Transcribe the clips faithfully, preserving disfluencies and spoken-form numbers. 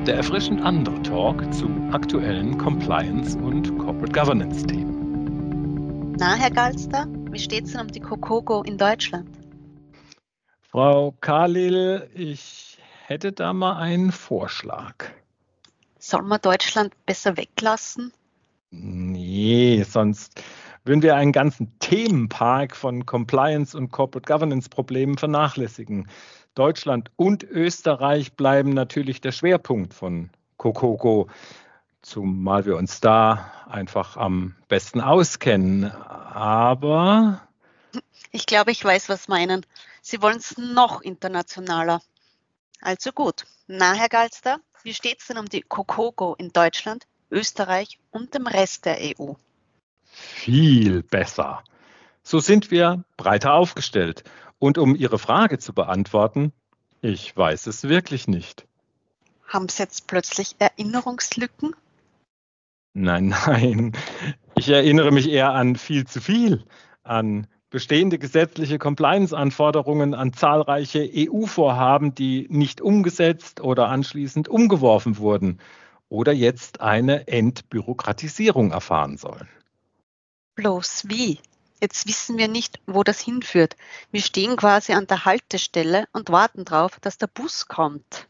der erfrischend andere Talk zu aktuellen Compliance- und Corporate Governance-Themen. Na, Herr Galster, wie steht es denn um die COCOGO in Deutschland? Frau Khalil, ich hätte da mal einen Vorschlag. Soll man Deutschland besser weglassen? Nee, sonst würden wir einen ganzen Themenpark von Compliance- und Corporate Governance-Problemen vernachlässigen. Deutschland und Österreich bleiben natürlich der Schwerpunkt von COCOGO, zumal wir uns da einfach am besten auskennen. Aber Ich glaube, ich weiß, was meinen. Sie wollen es noch internationaler. Also gut. Na, Herr Galster, wie steht es denn um die COCOGO in Deutschland, Österreich und dem Rest der E U? viel besser. So sind wir breiter aufgestellt. Und um Ihre Frage zu beantworten, ich weiß es wirklich nicht. Haben Sie jetzt plötzlich Erinnerungslücken? Nein, nein. Ich erinnere mich eher an viel zu viel, an bestehende gesetzliche Compliance-Anforderungen, an zahlreiche E U-Vorhaben, die nicht umgesetzt oder anschließend umgeworfen wurden oder jetzt eine Entbürokratisierung erfahren sollen. Bloß wie? Jetzt wissen wir nicht, wo das hinführt. Wir stehen quasi an der Haltestelle und warten darauf, dass der Bus kommt.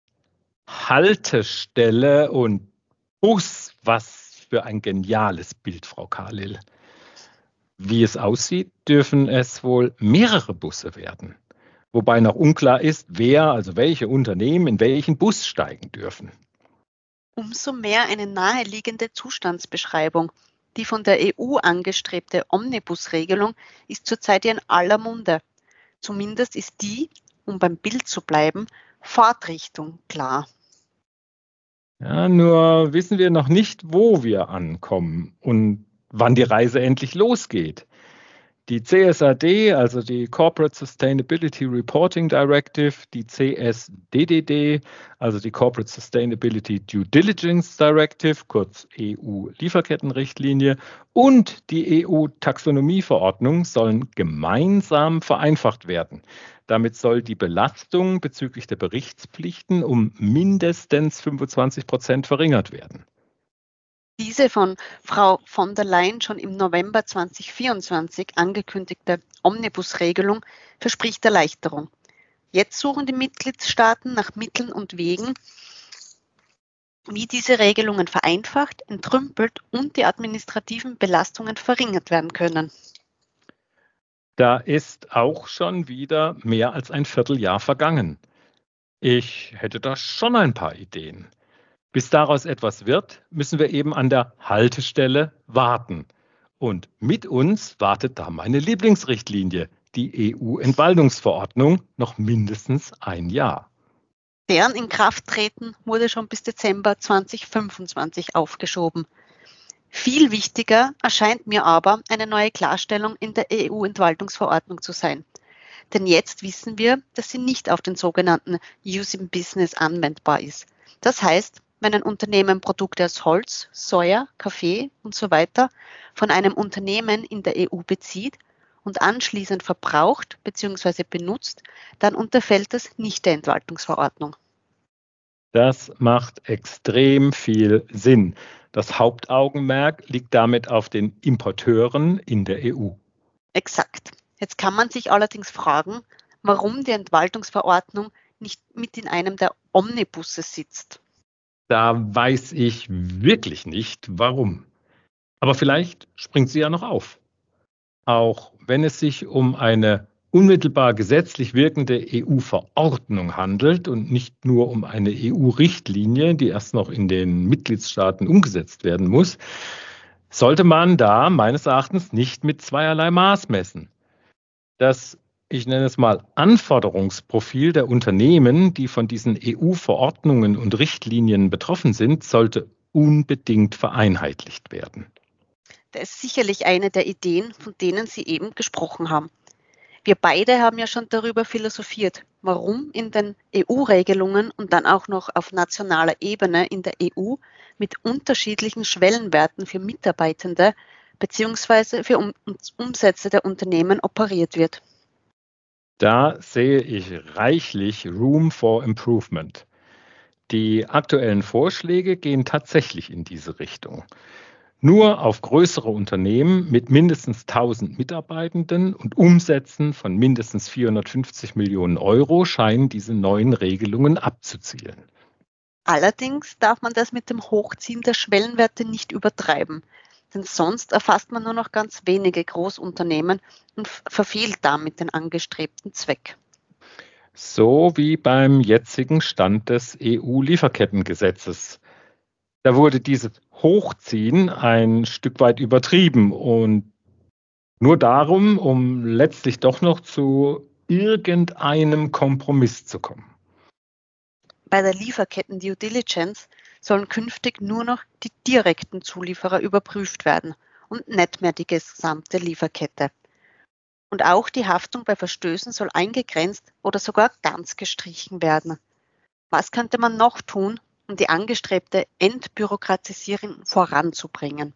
Haltestelle und Bus, was für ein geniales Bild, Frau Khalil. Wie es aussieht, dürfen es wohl mehrere Busse werden. Wobei noch unklar ist, wer, also welche Unternehmen in welchen Bus steigen dürfen. Umso mehr eine naheliegende Zustandsbeschreibung. Die von der E U angestrebte Omnibus-Regelung ist zurzeit in aller Munde. Zumindest ist die, um beim Bild zu bleiben, Fahrtrichtung klar. Ja, nur wissen wir noch nicht, wo wir ankommen und wann die Reise endlich losgeht. Die C S R D, also die Corporate Sustainability Reporting Directive, die C S D D D, also die Corporate Sustainability Due Diligence Directive, kurz E U-Lieferkettenrichtlinie, und die E U-Taxonomieverordnung sollen gemeinsam vereinfacht werden. Damit soll die Belastung bezüglich der Berichtspflichten um mindestens fünfundzwanzig Prozent verringert werden. Diese von Frau von der Leyen schon im November zweitausendvierundzwanzig angekündigte Omnibus-Regelung verspricht Erleichterung. Jetzt suchen die Mitgliedstaaten nach Mitteln und Wegen, wie diese Regelungen vereinfacht, entrümpelt und die administrativen Belastungen verringert werden können. Da ist auch schon wieder mehr als ein Vierteljahr vergangen. Ich hätte da schon ein paar Ideen. Bis daraus etwas wird, müssen wir eben an der Haltestelle warten. Und mit uns wartet da meine Lieblingsrichtlinie, die E U-Entwaldungsverordnung, noch mindestens ein Jahr. Deren Inkrafttreten wurde schon bis Dezember zweitausendfünfundzwanzig aufgeschoben. Viel wichtiger erscheint mir aber eine neue Klarstellung in der E U-Entwaldungsverordnung zu sein. Denn jetzt wissen wir, dass sie nicht auf den sogenannten Use in Business anwendbar ist. Das heißt, wenn ein Unternehmen Produkte aus Holz, Soja, Kaffee und so weiter von einem Unternehmen in der E U bezieht und anschließend verbraucht bzw. benutzt, dann unterfällt das nicht der Entwaldungsverordnung. Das macht extrem viel Sinn. Das Hauptaugenmerk liegt damit auf den Importeuren in der E U. Exakt. Jetzt kann man sich allerdings fragen, warum die Entwaldungsverordnung nicht mit in einem der Omnibusse sitzt. Da weiß ich wirklich nicht, warum. Aber vielleicht springt sie ja noch auf. Auch wenn es sich um eine unmittelbar gesetzlich wirkende E U-Verordnung handelt und nicht nur um eine E U-Richtlinie, die erst noch in den Mitgliedstaaten umgesetzt werden muss, sollte man da meines Erachtens nicht mit zweierlei Maß messen. Das, ich nenne es mal, Anforderungsprofil der Unternehmen, die von diesen E U-Verordnungen und Richtlinien betroffen sind, sollte unbedingt vereinheitlicht werden. Das ist sicherlich eine der Ideen, von denen Sie eben gesprochen haben. Wir beide haben ja schon darüber philosophiert, warum in den E U-Regelungen und dann auch noch auf nationaler Ebene in der E U mit unterschiedlichen Schwellenwerten für Mitarbeitende bzw. für um Umsätze der Unternehmen operiert wird. Da sehe ich reichlich Room for Improvement. Die aktuellen Vorschläge gehen tatsächlich in diese Richtung. Nur auf größere Unternehmen mit mindestens tausend Mitarbeitenden und Umsätzen von mindestens vierhundertfünfzig Millionen Euro scheinen diese neuen Regelungen abzuzielen. Allerdings darf man das mit dem Hochziehen der Schwellenwerte nicht übertreiben, denn sonst erfasst man nur noch ganz wenige Großunternehmen und verfehlt damit den angestrebten Zweck. So wie beim jetzigen Stand des E U-Lieferkettengesetzes. Da wurde dieses Hochziehen ein Stück weit übertrieben und nur darum, um letztlich doch noch zu irgendeinem Kompromiss zu kommen. Bei der Lieferketten-Due Diligence sollen künftig nur noch die direkten Zulieferer überprüft werden und nicht mehr die gesamte Lieferkette. Und auch die Haftung bei Verstößen soll eingegrenzt oder sogar ganz gestrichen werden. Was könnte man noch tun, um die angestrebte Entbürokratisierung voranzubringen?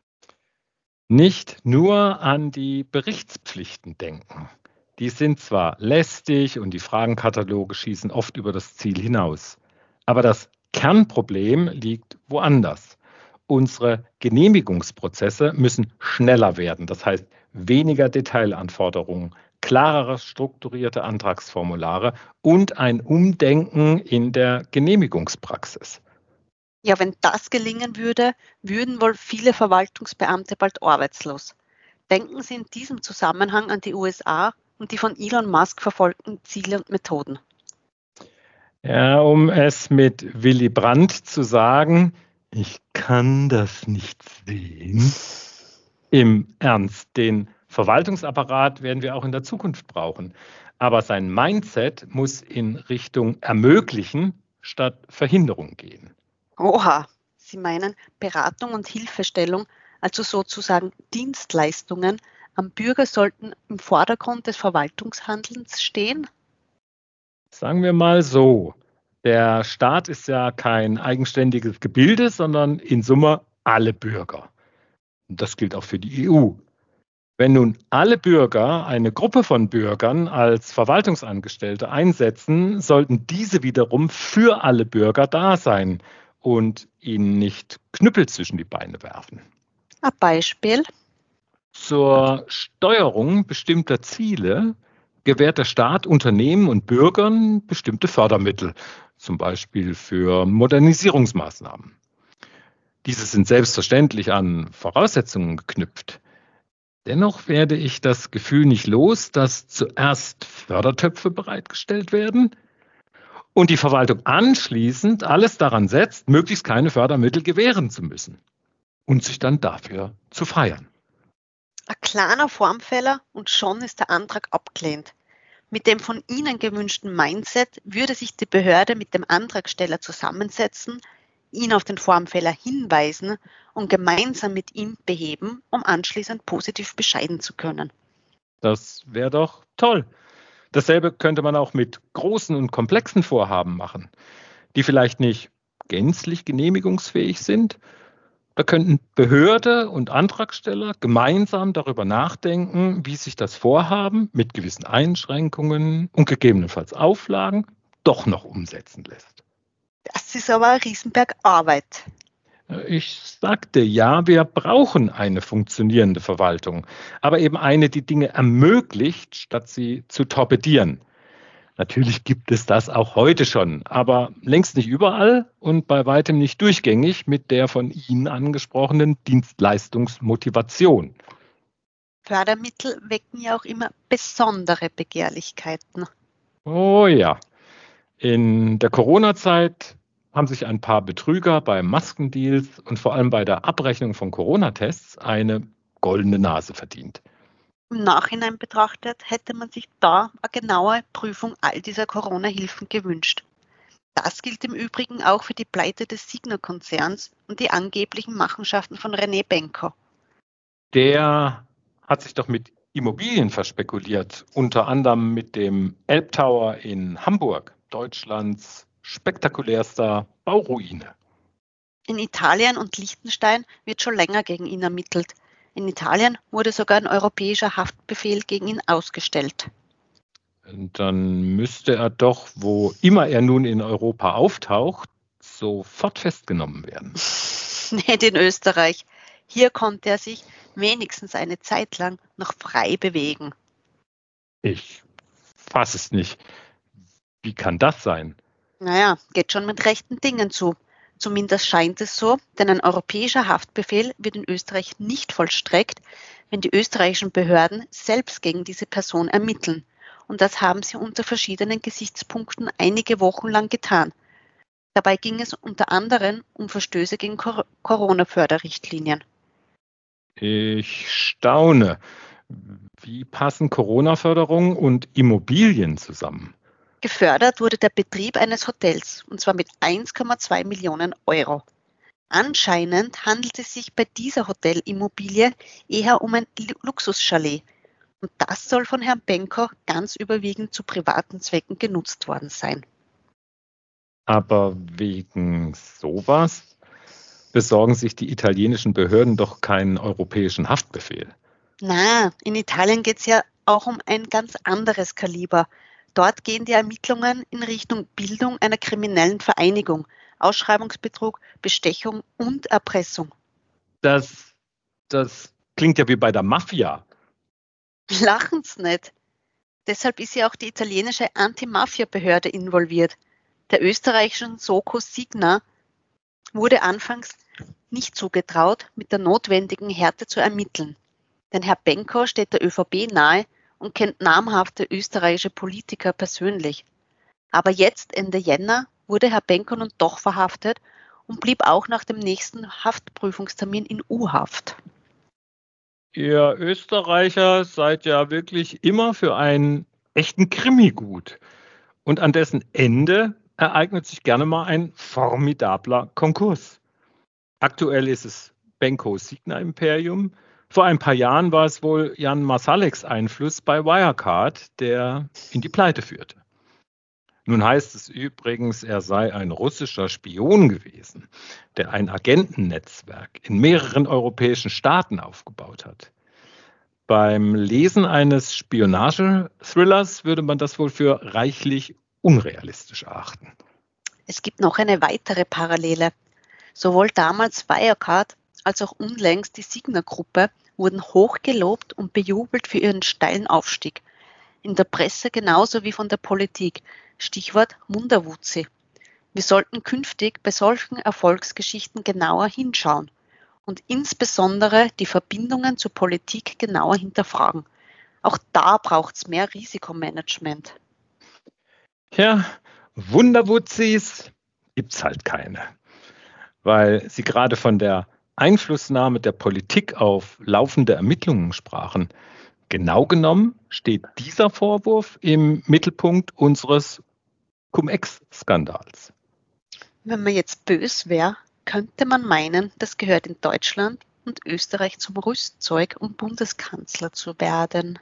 Nicht nur an die Berichtspflichten denken. Die sind zwar lästig und die Fragenkataloge schießen oft über das Ziel hinaus. Aber das Kernproblem liegt woanders. Unsere Genehmigungsprozesse müssen schneller werden. Das heißt, weniger Detailanforderungen, klarere strukturierte Antragsformulare und ein Umdenken in der Genehmigungspraxis. Ja, wenn das gelingen würde, würden wohl viele Verwaltungsbeamte bald arbeitslos. Denken Sie in diesem Zusammenhang an die U S A und die von Elon Musk verfolgten Ziele und Methoden. Ja, um es mit Willy Brandt zu sagen, ich kann das nicht sehen. Im Ernst, den Verwaltungsapparat werden wir auch in der Zukunft brauchen. Aber sein Mindset muss in Richtung Ermöglichen statt Verhinderung gehen. Oha, Sie meinen Beratung und Hilfestellung, also sozusagen Dienstleistungen am Bürger sollten im Vordergrund des Verwaltungshandelns stehen? Sagen wir mal so, der Staat ist ja kein eigenständiges Gebilde, sondern in Summe alle Bürger. Und das gilt auch für die E U. Wenn nun alle Bürger eine Gruppe von Bürgern als Verwaltungsangestellte einsetzen, sollten diese wiederum für alle Bürger da sein und ihnen nicht Knüppel zwischen die Beine werfen. Ein Beispiel? Zur Steuerung bestimmter Ziele gewährt der Staat Unternehmen und Bürgern bestimmte Fördermittel, zum Beispiel für Modernisierungsmaßnahmen. Diese sind selbstverständlich an Voraussetzungen geknüpft. Dennoch werde ich das Gefühl nicht los, dass zuerst Fördertöpfe bereitgestellt werden und die Verwaltung anschließend alles daran setzt, möglichst keine Fördermittel gewähren zu müssen und sich dann dafür zu feiern. Ein kleiner Formfehler und schon ist der Antrag abgelehnt. Mit dem von Ihnen gewünschten Mindset würde sich die Behörde mit dem Antragsteller zusammensetzen, ihn auf den Formfehler hinweisen und gemeinsam mit ihm beheben, um anschließend positiv bescheiden zu können. Das wäre doch toll. Dasselbe könnte man auch mit großen und komplexen Vorhaben machen, die vielleicht nicht gänzlich genehmigungsfähig sind. Da könnten Behörde und Antragsteller gemeinsam darüber nachdenken, wie sich das Vorhaben mit gewissen Einschränkungen und gegebenenfalls Auflagen doch noch umsetzen lässt. Das ist aber ein Riesenberg Arbeit. Ich sagte ja, wir brauchen eine funktionierende Verwaltung, aber eben eine, die Dinge ermöglicht, statt sie zu torpedieren. Natürlich gibt es das auch heute schon, aber längst nicht überall und bei weitem nicht durchgängig mit der von Ihnen angesprochenen Dienstleistungsmotivation. Fördermittel wecken ja auch immer besondere Begehrlichkeiten. Oh ja, in der Corona-Zeit haben sich ein paar Betrüger bei Maskendeals und vor allem bei der Abrechnung von Corona-Tests eine goldene Nase verdient. Im Nachhinein betrachtet hätte man sich da eine genaue Prüfung all dieser Corona-Hilfen gewünscht. Das gilt im Übrigen auch für die Pleite des Signa-Konzerns und die angeblichen Machenschaften von René Benko. Der hat sich doch mit Immobilien verspekuliert, unter anderem mit dem Elbtower in Hamburg, Deutschlands spektakulärster Bauruine. In Italien und Liechtenstein wird schon länger gegen ihn ermittelt. In Italien wurde sogar ein europäischer Haftbefehl gegen ihn ausgestellt. Und dann müsste er doch, wo immer er nun in Europa auftaucht, sofort festgenommen werden. Nicht in Österreich. Hier konnte er sich wenigstens eine Zeit lang noch frei bewegen. Ich fasse es nicht. Wie kann das sein? Naja, geht schon mit rechten Dingen zu. Zumindest scheint es so, denn ein europäischer Haftbefehl wird in Österreich nicht vollstreckt, wenn die österreichischen Behörden selbst gegen diese Person ermitteln. Und das haben sie unter verschiedenen Gesichtspunkten einige Wochen lang getan. Dabei ging es unter anderem um Verstöße gegen Cor- Corona-Förderrichtlinien. Ich staune. Wie passen Corona-Förderung und Immobilien zusammen? Gefördert wurde der Betrieb eines Hotels, und zwar mit eins Komma zwei Millionen Euro. Anscheinend handelt es sich bei dieser Hotelimmobilie eher um ein Luxuschalet. Und das soll von Herrn Benko ganz überwiegend zu privaten Zwecken genutzt worden sein. Aber wegen sowas besorgen sich die italienischen Behörden doch keinen europäischen Haftbefehl. Na, in Italien geht es ja auch um ein ganz anderes Kaliber. Dort gehen die Ermittlungen in Richtung Bildung einer kriminellen Vereinigung, Ausschreibungsbetrug, Bestechung und Erpressung. Das, das klingt ja wie bei der Mafia. Lachen's nicht. Deshalb ist ja auch die italienische Anti-Mafia-Behörde involviert. Der österreichischen Soko Signa wurde anfangs nicht zugetraut, mit der notwendigen Härte zu ermitteln. Denn Herr Benko steht der ÖVP nahe und kennt namhafte österreichische Politiker persönlich. Aber jetzt, Ende Jänner, wurde Herr Benko nun doch verhaftet und blieb auch nach dem nächsten Haftprüfungstermin in U-Haft. Ihr Österreicher seid ja wirklich immer für einen echten Krimi gut. Und an dessen Ende ereignet sich gerne mal ein formidabler Konkurs. Aktuell ist es Benko-Signa-Imperium. Vor ein paar Jahren war es wohl Jan Masaleks Einfluss bei Wirecard, der in die Pleite führte. Nun heißt es übrigens, er sei ein russischer Spion gewesen, der ein Agentennetzwerk in mehreren europäischen Staaten aufgebaut hat. Beim Lesen eines Spionage-Thrillers würde man das wohl für reichlich unrealistisch erachten. Es gibt noch eine weitere Parallele. Sowohl damals Wirecard als auch unlängst die Signa-Gruppe wurden hochgelobt und bejubelt für ihren steilen Aufstieg. In der Presse genauso wie von der Politik. Stichwort Munderwuzi. Wir sollten künftig bei solchen Erfolgsgeschichten genauer hinschauen und insbesondere die Verbindungen zur Politik genauer hinterfragen. Auch da braucht es mehr Risikomanagement. Ja, Wunderwutzis gibt's halt keine, weil Sie gerade von der Einflussnahme der Politik auf laufende Ermittlungen sprachen. Genau genommen steht dieser Vorwurf im Mittelpunkt unseres Cum-Ex-Skandals. Wenn man jetzt bös wäre, könnte man meinen, das gehört in Deutschland und Österreich zum Rüstzeug, um Bundeskanzler zu werden.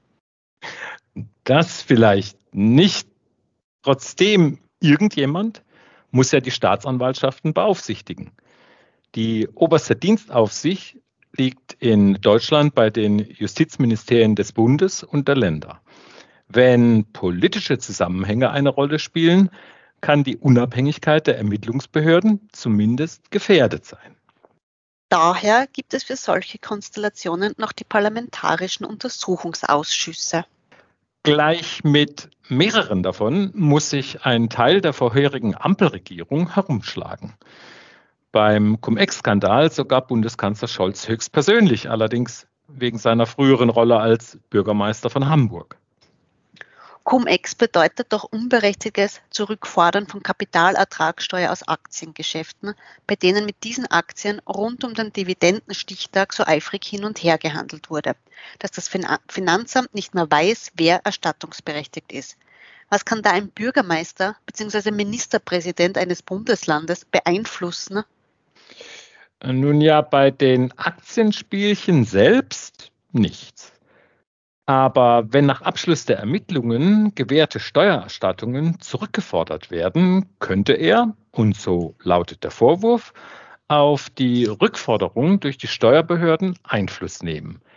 Das vielleicht nicht. Trotzdem, irgendjemand muss ja die Staatsanwaltschaften beaufsichtigen. Die oberste Dienstaufsicht liegt in Deutschland bei den Justizministerien des Bundes und der Länder. Wenn politische Zusammenhänge eine Rolle spielen, kann die Unabhängigkeit der Ermittlungsbehörden zumindest gefährdet sein. Daher gibt es für solche Konstellationen noch die parlamentarischen Untersuchungsausschüsse. Gleich mit mehreren davon muss sich ein Teil der vorherigen Ampelregierung herumschlagen. Beim Cum-Ex-Skandal sogar Bundeskanzler Scholz höchstpersönlich, allerdings wegen seiner früheren Rolle als Bürgermeister von Hamburg. Cum-Ex bedeutet doch unberechtigtes Zurückfordern von Kapitalertragssteuer aus Aktiengeschäften, bei denen mit diesen Aktien rund um den Dividendenstichtag so eifrig hin und her gehandelt wurde, dass das Finanzamt nicht mehr weiß, wer erstattungsberechtigt ist. Was kann da ein Bürgermeister bzw. Ministerpräsident eines Bundeslandes beeinflussen? Nun ja, bei den Aktienspielchen selbst nichts. Aber wenn nach Abschluss der Ermittlungen gewährte Steuererstattungen zurückgefordert werden, könnte er, und so lautet der Vorwurf, auf die Rückforderung durch die Steuerbehörden Einfluss nehmen.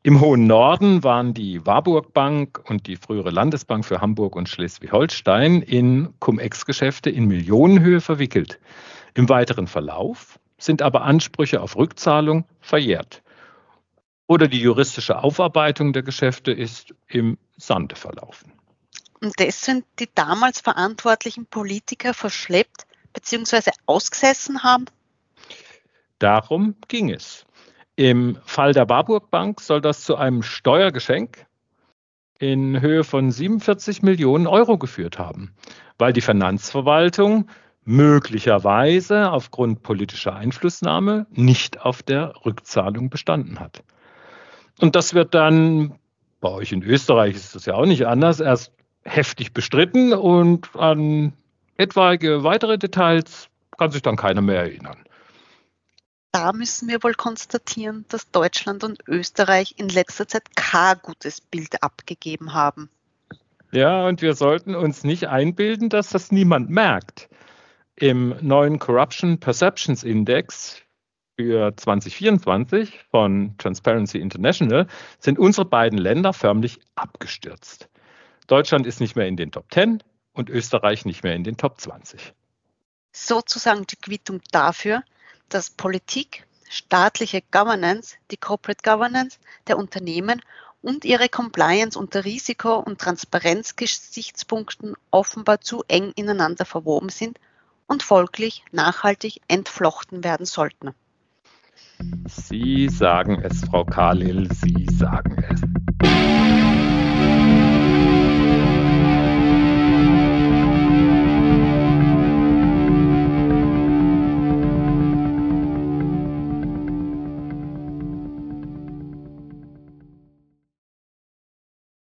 Im hohen Norden waren die Warburg Bank und die frühere Landesbank für Hamburg und Schleswig-Holstein in Cum-Ex-Geschäfte in Millionenhöhe verwickelt. Im weiteren Verlauf sind aber Ansprüche auf Rückzahlung verjährt. Oder die juristische Aufarbeitung der Geschäfte ist im Sande verlaufen. Und das sind die damals verantwortlichen Politiker verschleppt bzw. ausgesessen haben? Darum ging es. Im Fall der Warburg Bank soll das zu einem Steuergeschenk in Höhe von siebenundvierzig Millionen Euro geführt haben, weil die Finanzverwaltung möglicherweise aufgrund politischer Einflussnahme nicht auf der Rückzahlung bestanden hat. Und das wird dann, bei euch in Österreich ist das ja auch nicht anders, erst heftig bestritten und an etwaige weitere Details kann sich dann keiner mehr erinnern. Da müssen wir wohl konstatieren, dass Deutschland und Österreich in letzter Zeit kein gutes Bild abgegeben haben. Ja, und wir sollten uns nicht einbilden, dass das niemand merkt. Im neuen Corruption Perceptions Index für zwanzig vierundzwanzig von Transparency International sind unsere beiden Länder förmlich abgestürzt. Deutschland ist nicht mehr in den Top zehn und Österreich nicht mehr in den Top zwanzig. Sozusagen die Quittung dafür, dass Politik, staatliche Governance, die Corporate Governance der Unternehmen und ihre Compliance unter Risiko- und Transparenzgesichtspunkten offenbar zu eng ineinander verwoben sind und folglich nachhaltig entflochten werden sollten. Sie sagen es, Frau Kalil, Sie sagen es.